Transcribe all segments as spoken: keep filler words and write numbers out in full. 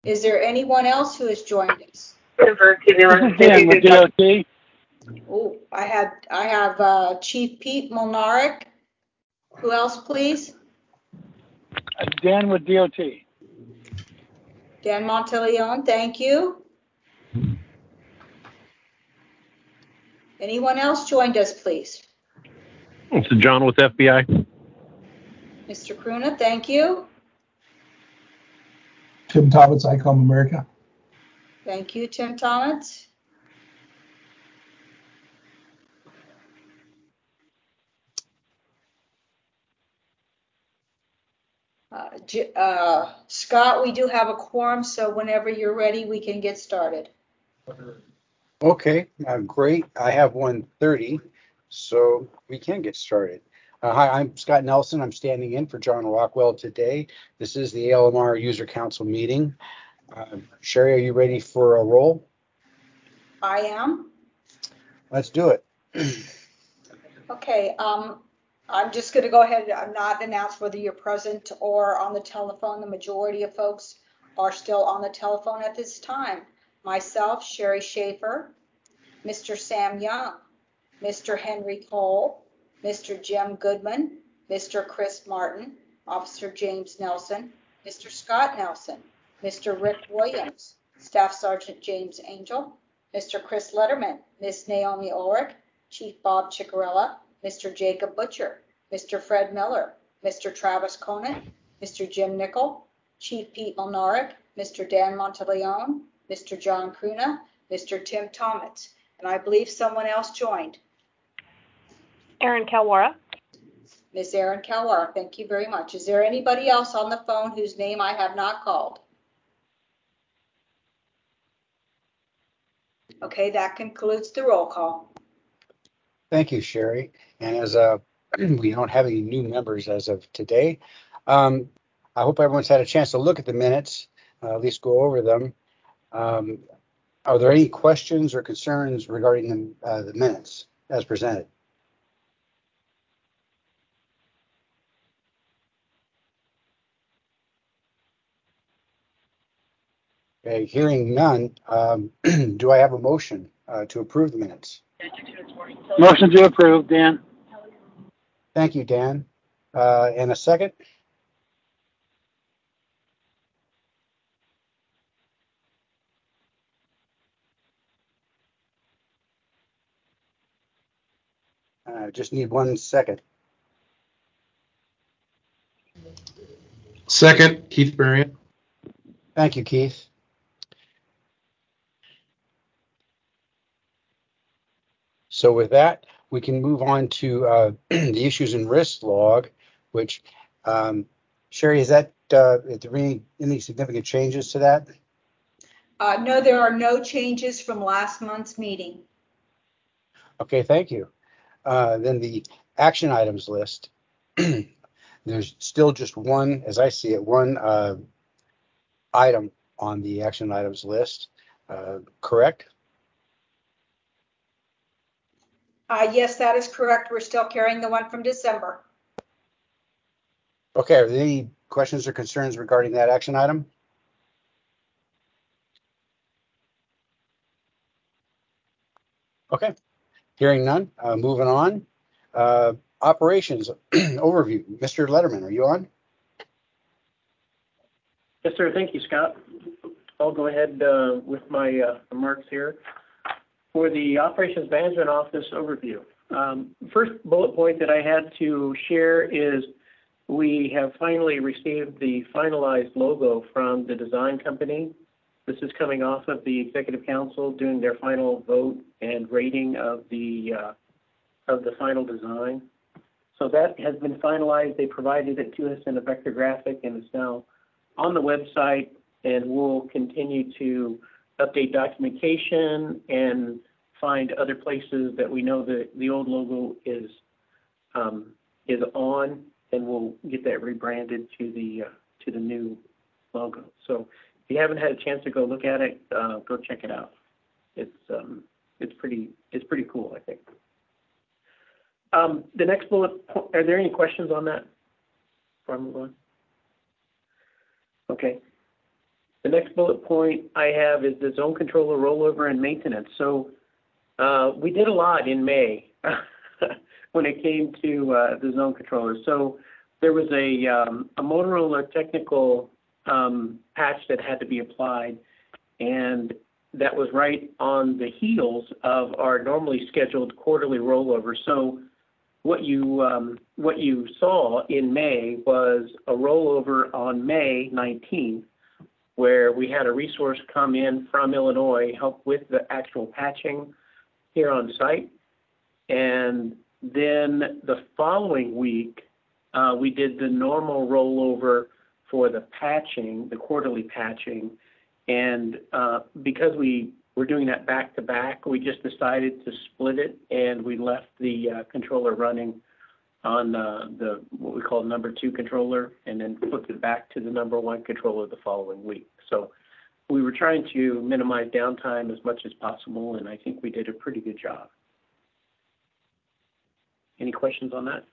Is there anyone else who has joined us? Dan with D O T. Oh, I had I have uh, Chief Pete Molnaric. Who else, please? Uh, Dan with D O T. Dan Monteleone, thank you. Anyone else joined us, please? This is John with F B I. Mister Cruna, thank you. Tim Thomas, ICOM America. Thank you, Tim Thomas. Uh, J- uh, Scott, we do have a quorum, so whenever you're ready, we can get started. Okay, uh, great. I have one thirty, so we can get started. Uh, hi, I'm Scott Nelson. I'm standing in for John Rockwell today. This is the A L M R User Council meeting. Uh, Sherry, are you ready for a roll? I am. Let's do it. Okay, um, I'm just going to go ahead and not announce whether you're present or on the telephone. The majority of folks are still on the telephone at this time. Myself, Sherry Schaefer, Mister Sam Young, Mister Henry Cole, Mister Jim Goodman, Mister Chris Martin, Officer James Nelson, Mister Scott Nelson, Mister Rick Williams, Staff Sergeant James Angel, Mister Chris Letterman, Miss Naomi Ulrich, Chief Bob Ciccarella, Mister Jacob Butcher, Mister Fred Miller, Mister Travis Conant, Mister Jim Nickel, Chief Pete Molnaric, Mister Dan Monteleone, Mister John Cruna, Mister Tim Thomas, and I believe someone else joined. Erin Kalwara. Miss Erin Kalwara, thank you very much. Is there anybody else on the phone whose name I have not called? Okay, that concludes the roll call. Thank you, Sherry. And as uh, we don't have any new members as of today, um, I hope everyone's had a chance to look at the minutes, uh, at least go over them. Um, are there any questions or concerns regarding the, uh, the minutes as presented? Okay, hearing none, um, do I have a motion uh, to approve the minutes? Motion to approve, Dan. Thank you, Dan. Uh, and a second? I uh, just need one second. Second, Keith Berrien. Thank you, Keith. So with that, we can move on to uh, the issues and risks log, which, um, Sherry, is that, uh, is there any, any significant changes to that? Uh, no, there are no changes from last month's meeting. Okay, thank you. Uh, then the action items list. There's still just one, as I see it, one uh, item on the action items list, uh, correct? Uh, yes, that is correct. We're still carrying the one from December. Okay, are there any questions or concerns regarding that action item? Okay, hearing none, uh, moving on. Uh, operations overview. Mister Letterman, are you on? Yes, sir. Thank you, Scott. I'll go ahead uh, with my uh, remarks here. For the Operations Management Office overview, um, first bullet point that I had to share is we have finally received the finalized logo from the design company. This is coming off of the Executive Council doing their final vote and rating of the uh, of the final design. So that has been finalized. They provided it to us in a vector graphic, and it's now on the website, and we'll continue to update documentation and find other places that we know that the old logo is um, is on, and we'll get that rebranded to the uh, to the new logo. So if you haven't had a chance to go look at it, uh, go check it out. It's um, it's pretty it's pretty cool, I think. Um, the next bullet, are there any questions on that before I move on? Okay. The next bullet point I have is the zone controller rollover and maintenance. So uh, we did a lot in May when it came to uh, the zone controller. So there was a, um, a Motorola technical um, patch that had to be applied, and that was right on the heels of our normally scheduled quarterly rollover. So what you um, what you saw in May was a rollover on May nineteenth, where we had a resource come in from Illinois, help with the actual patching here on site. And then the following week, uh, we did the normal rollover for the patching, the quarterly patching. And uh, because we were doing that back to back, we just decided to split it, and we left the uh, controller running on uh, the what we call number two controller, and then flipped it back to the number one controller the following week. So we were trying to minimize downtime as much as possible, and I think we did a pretty good job. Any questions on that?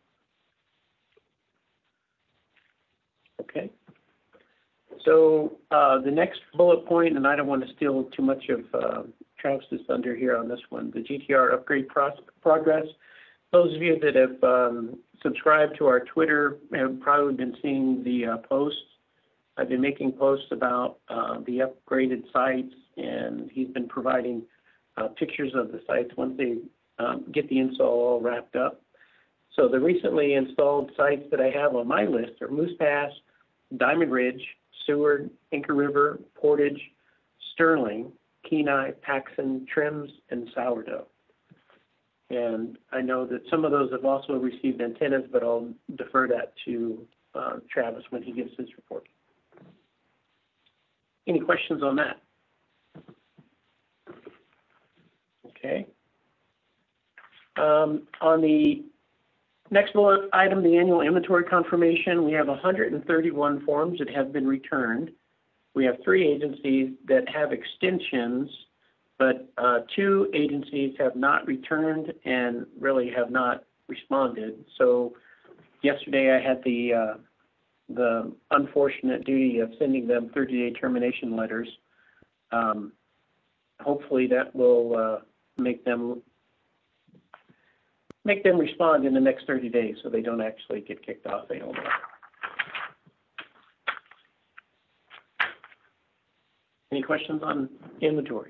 Okay. So uh, the next bullet point, and I don't want to steal too much of uh, Travis's thunder here on this one, the G T R upgrade pro progress. Those of you that have um, subscribed to our Twitter have probably been seeing the uh, posts. I've been making posts about uh, the upgraded sites, and he's been providing uh, pictures of the sites once they um, get the install all wrapped up. So the recently installed sites that I have on my list are Moose Pass, Diamond Ridge, Seward, Inca River, Portage, Sterling, Kenai, Paxson, Trims, and Sourdough. And I know that some of those have also received antennas, but I'll defer that to uh, Travis when he gives his report. Any questions on that? Okay. Um, on the next bullet item, the annual inventory confirmation, we have one hundred thirty-one forms that have been returned. We have three agencies that have extensions, but uh, two agencies have not returned and really have not responded. So yesterday I had the uh, the unfortunate duty of sending them thirty-day termination letters. Um, hopefully that will uh, make them make them respond in the next thirty days so they don't actually get kicked off A L M R. Any questions on inventory?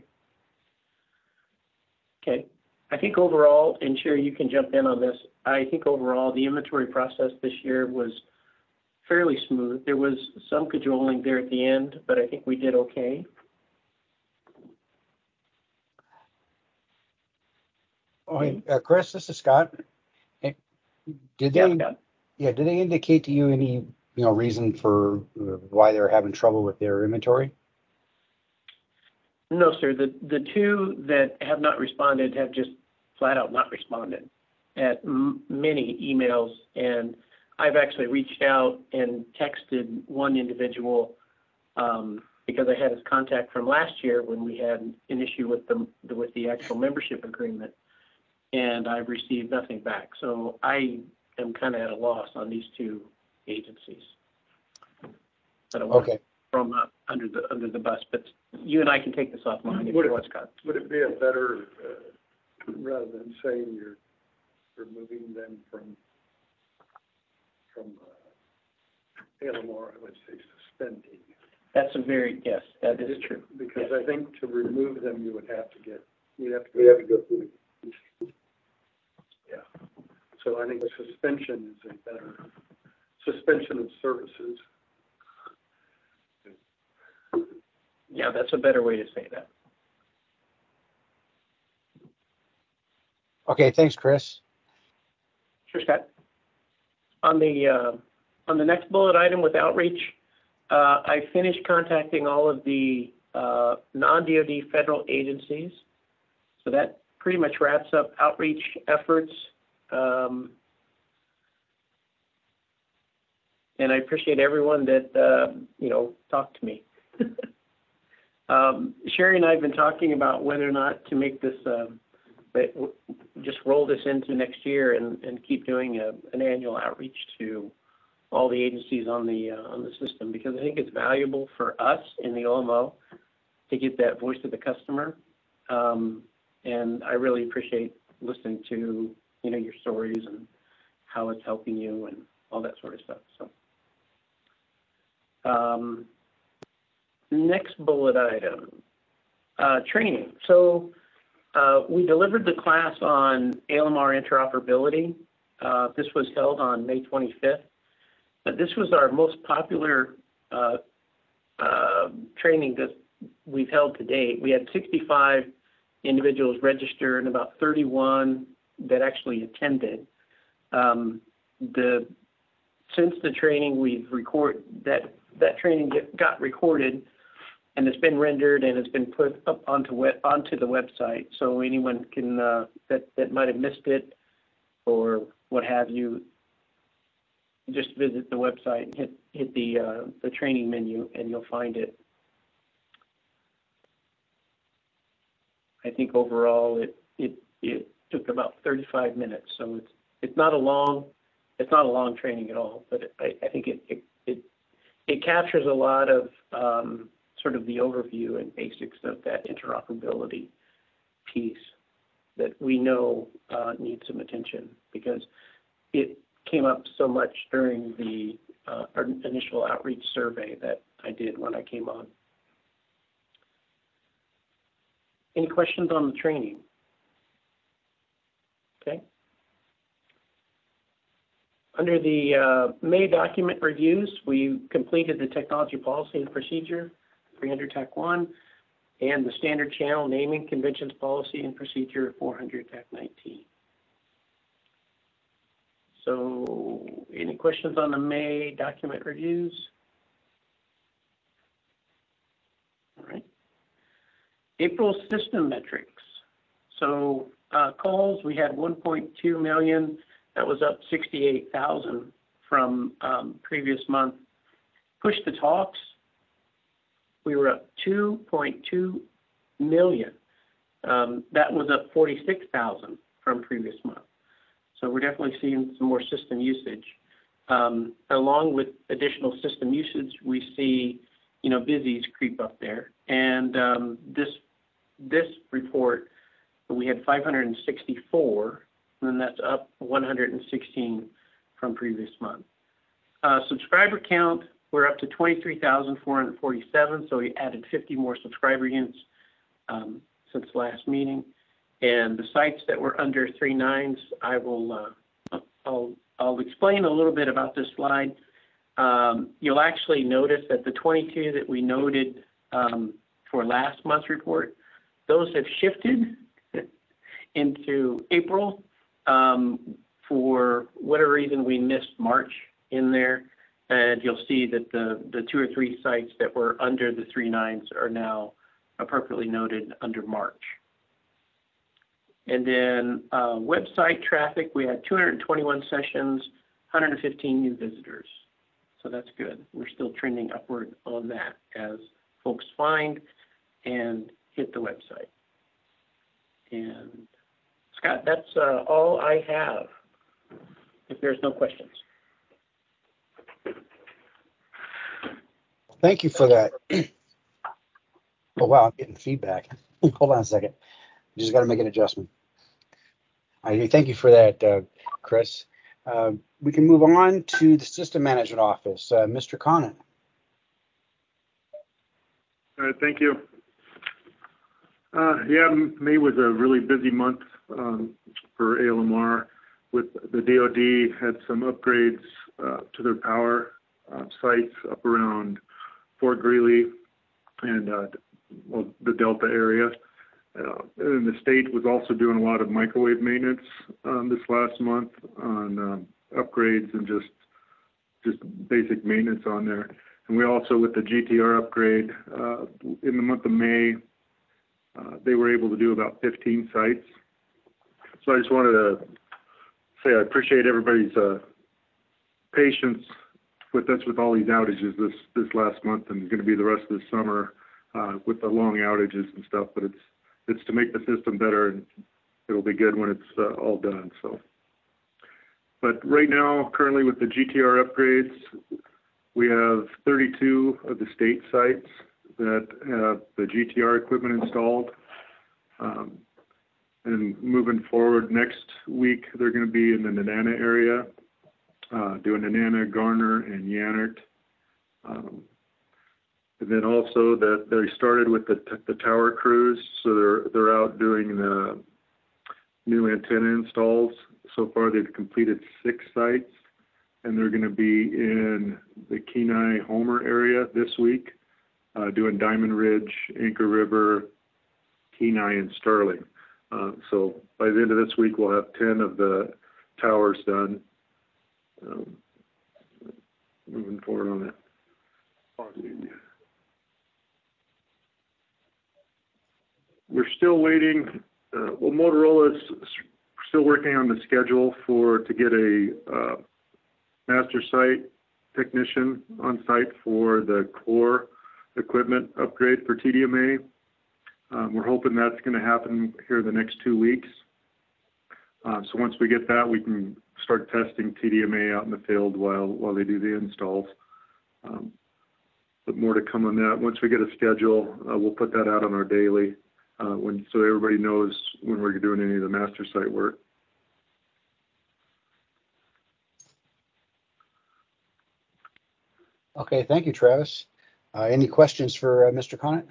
Okay. I think overall, and Sherry, you can jump in on this, I think overall the inventory process this year was fairly smooth. There was some cajoling there at the end, but I think we did okay. Oh, hey, uh, Chris, this is Scott. Hey, did they? Yeah, Scott. Yeah, did they indicate to you any, you know, reason for uh, why they're having trouble with their inventory? No, sir. The the two that have not responded have just flat out not responded at m many emails, and I've actually reached out and texted one individual um, because I had his contact from last year when we had an issue with the with the actual membership agreement, and I've received nothing back. So I am kind of at a loss on these two agencies. I don't want Okay. to throw them up under the under the bus, but you and I can take this offline if Would you it- want, Scott. Would it be a better, uh, rather than saying you're removing them from, from uh, A L M R, I would say suspending? That's a very, yes, that is true. Because Yes. I think to remove them, you would have to get, you'd have to. We have to go through. Yeah. So I think a suspension is a better, suspension of services. Yeah, that's a better way to say that. Okay, thanks, Chris. Sure, Scott. On the uh, on the next bullet item with outreach, uh, I finished contacting all of the uh, non-D O D federal agencies. So that pretty much wraps up outreach efforts. Um, and I appreciate everyone that, uh, you know, talked to me. um, Sherry and I have been talking about whether or not to make this, uh, just roll this into next year and, and keep doing a, an annual outreach to all the agencies on the uh, on the system, because I think it's valuable for us in the O M O to get that voice of the customer. Um, and I really appreciate listening to, you know, your stories and how it's helping you and all that sort of stuff. So, um, next bullet item, uh, training. So uh, we delivered the class on A L M R interoperability. Uh, this was held on May twenty-fifth. But this was our most popular uh, uh, training that we've held to date. We had sixty-five individuals register and about thirty-one that actually attended. Um, the since the training, we've record that that training get, got recorded, and it's been rendered and it's been put up onto web, onto the website, so anyone can uh, that that might have missed it or what have you, just visit the website and hit hit the uh, the training menu and you'll find it. I think overall it it it took about thirty-five minutes, so it's it's not a long it's not a long training at all, but it, I, I think it, it it it captures a lot of um, sort of the overview and basics of that interoperability piece that we know uh, needs some attention, because it came up so much during the uh, initial outreach survey that I did when I came on. Any questions on the training? Okay. Under the uh, May document reviews, we completed the technology policy and procedure, three hundred T A C one, and the standard channel naming conventions policy and procedure, four hundred T A C nineteen. So any questions on the May document reviews? All right. April system metrics. So uh, calls, we had one point two million. That was up sixty-eight thousand from um, previous month. Push to talks, we were up two point two million. Um, that was up forty-six thousand from previous month. So we're definitely seeing some more system usage. Um, along with additional system usage, we see, you know, busies creep up there. And um, this this report, we had five hundred sixty-four, and that's up one hundred sixteen from previous month. Uh, subscriber count, we're up to twenty-three thousand four hundred forty-seven, so we added fifty more subscriber units um, since last meeting. And the sites that were under three nines, I will uh, I'll I'll explain a little bit about this slide. Um, you'll actually notice that the twenty-two that we noted um, for last month's report, those have shifted into April. Um, for whatever reason, we missed March in there, and you'll see that the the two or three sites that were under the three nines are now appropriately noted under March. And then uh, website traffic, we had two hundred twenty-one sessions, one hundred fifteen new visitors. So that's good. We're still trending upward on that as folks find and hit the website. And Scott, that's uh, all I have, if there's no questions. Thank you for that. Oh, wow, I'm getting feedback. Hold on a second. Just got to make an adjustment. I thank you for that, uh, Chris. Uh, we can move on to the System Management Office. Uh, Mister Conant. All right, thank you. Uh, yeah, May was a really busy month um, for A L M R. With the D O D had some upgrades uh, to their power uh, sites up around Fort Greely and uh, well, the Delta area. Uh, and the state was also doing a lot of microwave maintenance um, this last month on um, upgrades and just just basic maintenance on there. And we also, with the G T R upgrade, uh, in the month of May, uh, they were able to do about fifteen sites. So I just wanted to say I appreciate everybody's uh, patience with us with all these outages this, this last month, and it's going to be the rest of the summer uh, with the long outages and stuff, but it's it's to make the system better, and it'll be good when it's uh, all done. So but right now, currently with the G T R upgrades, we have thirty-two of the state sites that have the G T R equipment installed. Um, and moving forward, next week they're going to be in the Nenana area, uh, doing Nenana, Garner, and Yannert. Um, and then also that they started with the the tower crews, so they're they're out doing the new antenna installs. So far, they've completed six sites, and they're going to be in the Kenai Homer area this week, uh, doing Diamond Ridge, Anchor River, Kenai, and Sterling. Uh, so by the end of this week, we'll have ten of the towers done. Um, moving forward on that. We're still waiting. Uh, well, Motorola's still working on the schedule for to get a uh, master site technician on site for the core equipment upgrade for T D M A. Um, we're hoping that's going to happen here the next two weeks. Uh, so once we get that, we can start testing T D M A out in the field while while they do the installs. Um, but more to come on that. Once we get a schedule, uh, we'll put that out on our daily. Uh, when, so everybody knows when we're doing any of the master site work. Okay, thank you, Travis. Uh, any questions for uh, Mister Conant?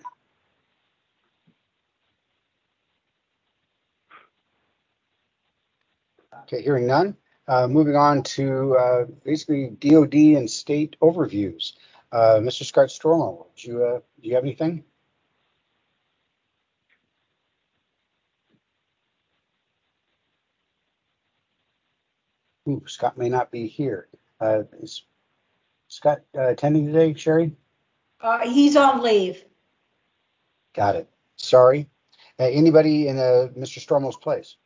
Okay, hearing none. Uh, moving on to uh, basically D O D and state overviews. Uh, Mister Scott Stromo, do you, uh, do you have anything? Ooh, Scott may not be here. Uh, is Scott uh, attending today, Sherry? Uh, he's on leave. Got it. Sorry. Uh, anybody in uh, Mister Stromo's place?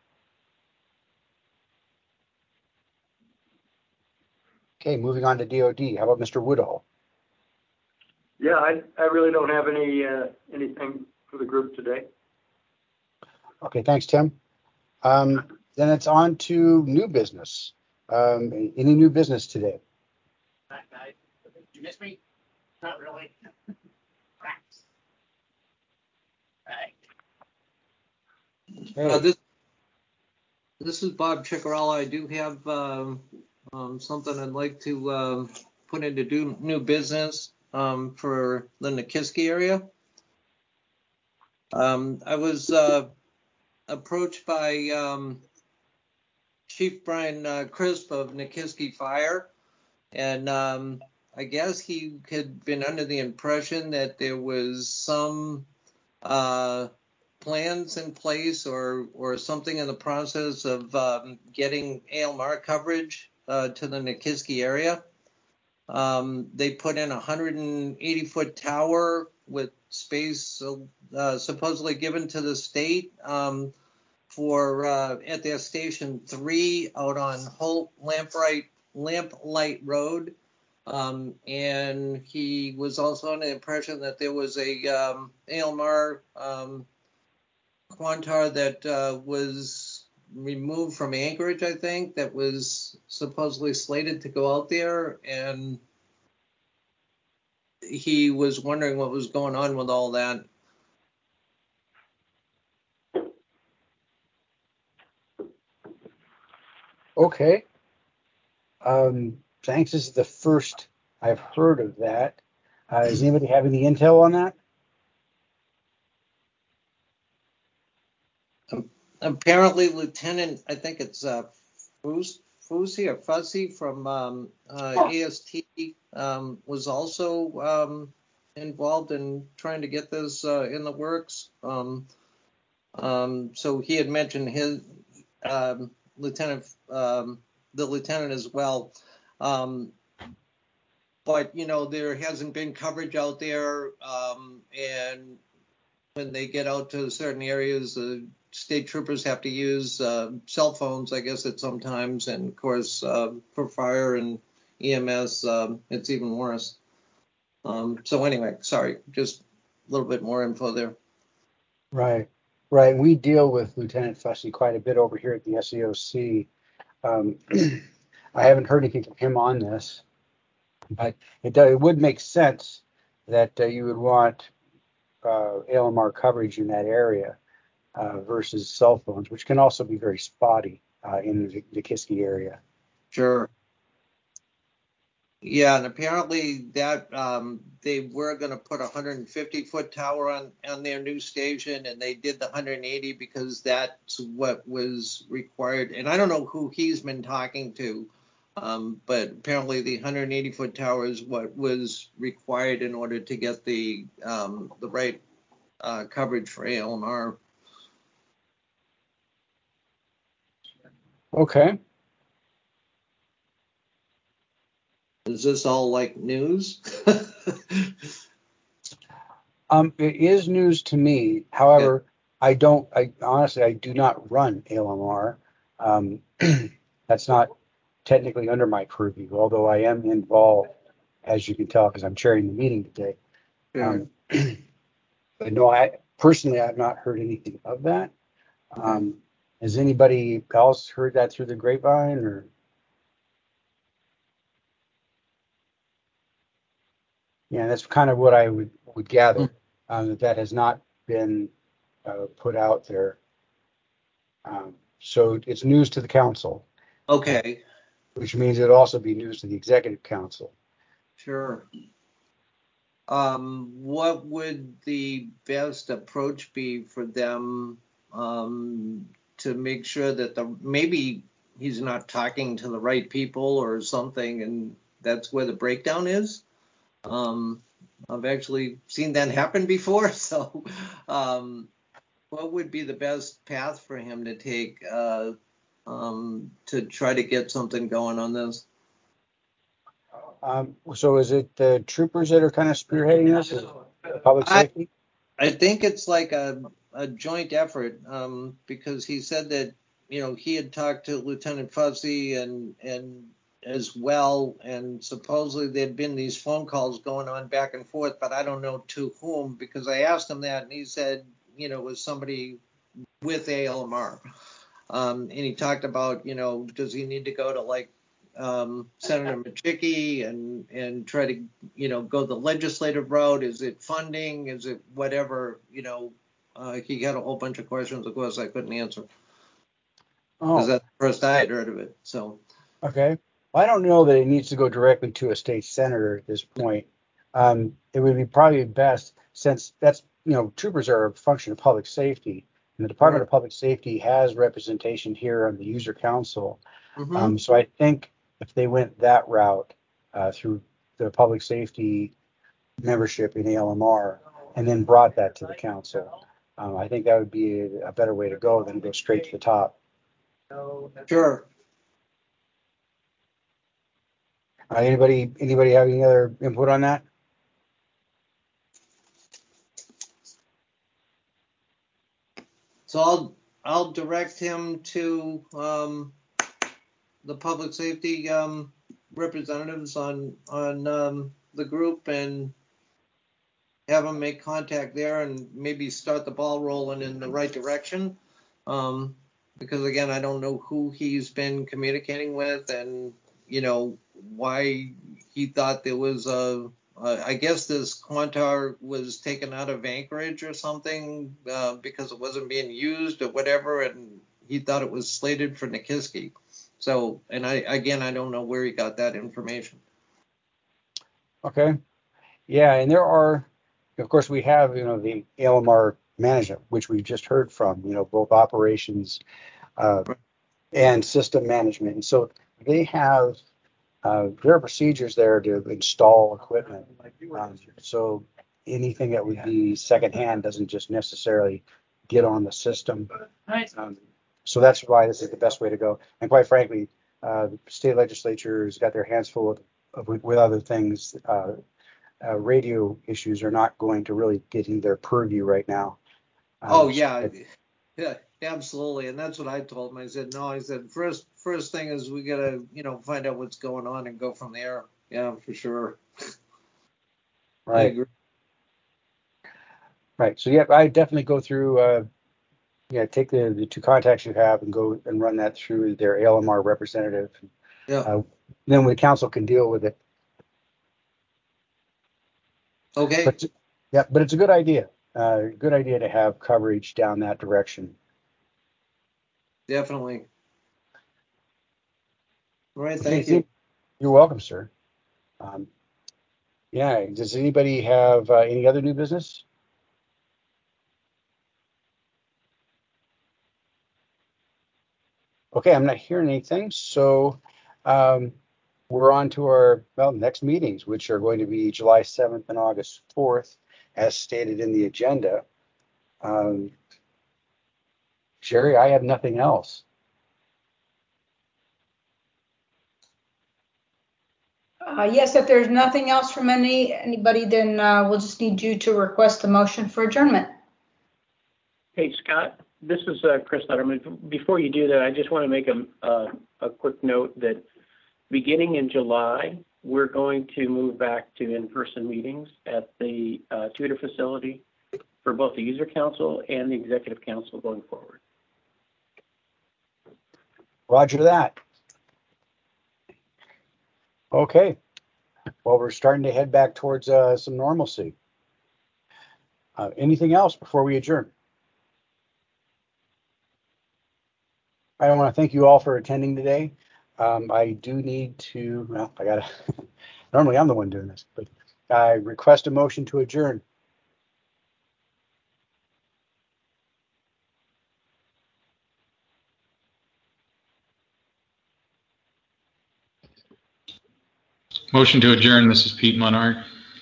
Okay, moving on to D O D. How about Mister Woodall? Yeah, I, I really don't have any uh, anything for the group today. Okay, thanks, Tim. Um, then it's on to new business. Um, any new business today? Hi, guys. Did you miss me? Not really. Cracks. Right. Okay. Uh, this this is Bob Chicarella. I do have um, um, something I'd like to um, put into do, new business um, for the Nikiski area. Um, I was uh, approached by um, Chief Brian uh, Crisp of Nikiski Fire, and um, I guess he had been under the impression that there was some uh, plans in place or or something in the process of um, getting A L M R coverage uh, to the Nikiski area. Um, they put in a one hundred eighty foot tower with space uh, supposedly given to the state um, for uh, at their station three out on Holt Lamplight Lamplight Road. Um, and he was also under the impression that there was a um, A L M R um, Quantar that uh, was removed from Anchorage, I think, that was supposedly slated to go out there, and he was wondering what was going on with all that. Okay. Um, thanks. This is the first I've heard of that. Uh, does anybody have any intel on that? Um, apparently, Lieutenant, I think it's uh, Fus- Fusi or Fuzzy from um, uh, A S T um, was also um, involved in trying to get this uh, in the works. Um, um, so he had mentioned his um, lieutenant, um, the lieutenant as well. Um, but you know, there hasn't been coverage out there, um, and when they get out to certain areas, the uh, state troopers have to use uh, cell phones, I guess, at sometimes, and of course, uh, for fire and E M S, um, it's even worse. Um, so anyway, sorry, just a little bit more info there. Right, right. We deal with Lieutenant Fussy quite a bit over here at the S E O C. Um, I haven't heard anything from him on this, but it, does, it would make sense that uh, you would want uh, A L M R coverage in that area uh, versus cell phones, which can also be very spotty uh, in the Nikiski area. Sure. Yeah, and apparently that um, they were going to put a one hundred fifty foot tower on, on their new station, and they did the one hundred eighty because that's what was required. And I don't know who he's been talking to, um, but apparently the one hundred eighty foot tower is what was required in order to get the um, the right uh, coverage for A L M R. Okay. Is this all like news? um, it is news to me. However, yeah. I don't. I honestly, I do not run A L M R. Um, that's not technically under my purview, although I am involved, as you can tell, because I'm chairing the meeting today. Sure. Um, but no, I personally I have not heard anything of that. Okay. Um, has anybody else heard that through the grapevine, or? Yeah, that's kind of what I would, would gather, um, that that has not been uh, put out there. Um, so it's news to the council. Okay. Which means it'll also be news to the executive council. Sure. Um, what would the best approach be for them um, to make sure that the maybe he's not talking to the right people or something, and that's where the breakdown is? Um, I've actually seen that happen before. So, um, what would be the best path for him to take uh, um, to try to get something going on this? Um, so is it the troopers that are kind of spearheading this? Is it public safety? I, I think it's like a, a joint effort um, because he said that, you know, he had talked to Lieutenant Fuzzy and, and as well, and supposedly there'd been these phone calls going on back and forth, but I don't know to whom, because I asked him that and he said, you know, it was somebody with A L M R. Um, and he talked about, you know, does he need to go to like um, Senator Machicki and and try to, you know, go the legislative route? Is it funding? Is it whatever? You know, uh, he had a whole bunch of questions, of course, I couldn't answer. Because Oh, that's the first I had heard of it. So, okay. Well, I don't know that it needs to go directly to a state senator at this point. Um, it would be probably best, since that's, you know, troopers are a function of public safety, and the Department sure. of Public Safety has representation here on the user council. Mm-hmm. Um, so I think if they went that route uh, through the public safety membership in A L M R and then brought that to the council, um, I think that would be a, a better way to go than go straight to the top. Sure. Uh, anybody, anybody have any other input on that? So I'll I'll direct him to um, the public safety um, representatives on on um, the group and have them make contact there and maybe start the ball rolling in the right direction. Um, because again, I don't know who he's been communicating with and, you know, why he thought there was a, uh, I guess this Quantar was taken out of Anchorage or something uh, because it wasn't being used or whatever. And he thought it was slated for Nikiski. So, and I, again, I don't know where he got that information. Okay. Yeah, and there are, of course, we have, you know, the A L M R management, which we've just heard from, you know, both operations uh, and system management. And so they have, uh, there are procedures there to install equipment. Um, so anything that would be secondhand doesn't just necessarily get on the system. Um, so that's why this is the best way to go. And quite frankly, uh, the state legislature has got their hands full of, of with, with other things. Uh, uh, radio issues are not going to really get in their purview right now. Um, oh yeah, yeah, absolutely. And that's what I told him. I said, no, I said, first, first thing is we gotta, you know, find out what's going on and go from there. Yeah, for sure. Right. I agree. Right. So yeah, I definitely go through uh, yeah, take the, the two contacts you have and go and run that through their A L M R representative. Yeah. Uh, then the council can deal with it. Okay. But yeah, but it's a good idea. Uh, good idea to have coverage down that direction. Definitely. All right. Okay, Thank so- you. You're welcome, sir. Um, yeah. Does anybody have uh, any other new business? Okay, I'm not hearing anything. So um, we're on to our well next meetings, which are going to be July seventh and August fourth, as stated in the agenda. Um, Sherry, I have nothing else. Uh, yes, if there's nothing else from any anybody, then uh, we'll just need you to request a motion for adjournment. Hey, Scott, this is uh, Chris Letterman. Before you do that, I just want to make a, uh, a quick note that beginning in July, we're going to move back to in-person meetings at the uh, Tudor facility for both the user council and the executive council going forward. Roger that. Okay. Well, we're starting to head back towards uh, some normalcy. Uh, anything else before we adjourn? I want to thank you all for attending today. Um, I do need to, well, I got to, normally I'm the one doing this, but I request a motion to adjourn. Motion to adjourn. This is Pete Monarch.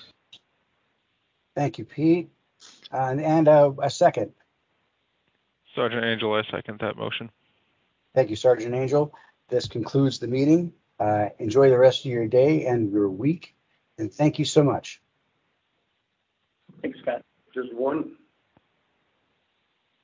Thank you, Pete. Uh, and uh, a second. Sergeant Angel, I second that motion. Thank you, Sergeant Angel. This concludes the meeting. Uh, enjoy the rest of your day and your week. And thank you so much. Thanks, Scott. Just one